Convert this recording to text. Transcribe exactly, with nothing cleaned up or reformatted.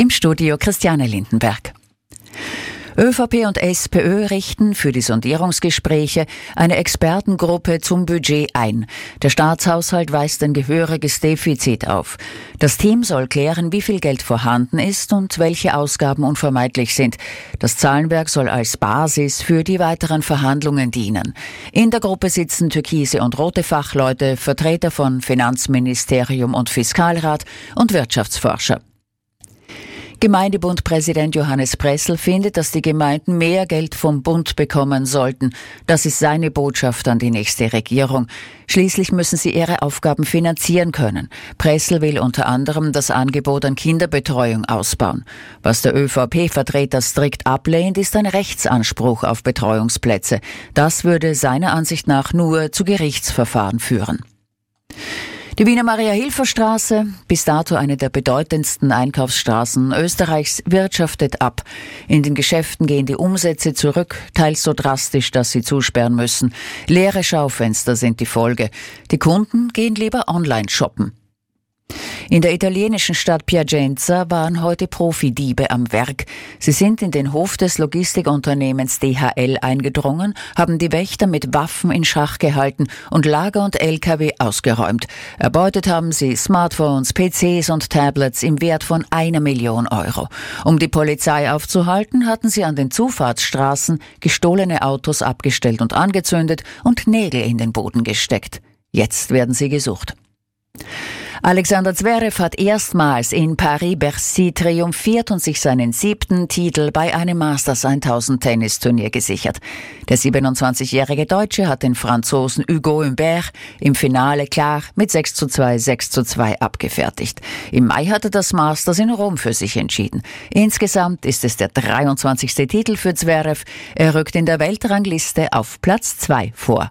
Im Studio Christiane Lindenberg. ÖVP und SPÖ richten für die Sondierungsgespräche eine Expertengruppe zum Budget ein. Der Staatshaushalt weist ein gehöriges Defizit auf. Das Team soll klären, wie viel Geld vorhanden ist und welche Ausgaben unvermeidlich sind. Das Zahlenwerk soll als Basis für die weiteren Verhandlungen dienen. In der Gruppe sitzen türkise und rote Fachleute, Vertreter von Finanzministerium und Fiskalrat und Wirtschaftsforscher. Gemeindebundpräsident Johannes Pressl findet, dass die Gemeinden mehr Geld vom Bund bekommen sollten. Das ist seine Botschaft an die nächste Regierung. Schließlich müssen sie ihre Aufgaben finanzieren können. Pressl will unter anderem das Angebot an Kinderbetreuung ausbauen. Was der ÖVP-Vertreter strikt ablehnt, ist ein Rechtsanspruch auf Betreuungsplätze. Das würde seiner Ansicht nach nur zu Gerichtsverfahren führen. Die Wiener Maria-Hilfer-Straße, bis dato eine der bedeutendsten Einkaufsstraßen Österreichs, wirtschaftet ab. In den Geschäften gehen die Umsätze zurück, teils so drastisch, dass sie zusperren müssen. Leere Schaufenster sind die Folge. Die Kunden gehen lieber online shoppen. In der italienischen Stadt Piacenza waren heute Profidiebe am Werk. Sie sind in den Hof des Logistikunternehmens D H L eingedrungen, haben die Wächter mit Waffen in Schach gehalten und Lager und L K W ausgeräumt. Erbeutet haben sie Smartphones, P Cs und Tablets im Wert von einer Million Euro. Um die Polizei aufzuhalten, hatten sie an den Zufahrtsstraßen gestohlene Autos abgestellt und angezündet und Nägel in den Boden gesteckt. Jetzt werden sie gesucht. Alexander Zverev hat erstmals in Paris-Bercy triumphiert und sich seinen siebten Titel bei einem Masters tausend Tennisturnier gesichert. Der siebenundzwanzigjährige Deutsche hat den Franzosen Hugo Humbert im Finale klar mit sechs zu zwei, sechs zu zwei abgefertigt. Im Mai hat er das Masters in Rom für sich entschieden. Insgesamt ist es der dreiundzwanzigste Titel für Zverev. Er rückt in der Weltrangliste auf Platz zwei vor.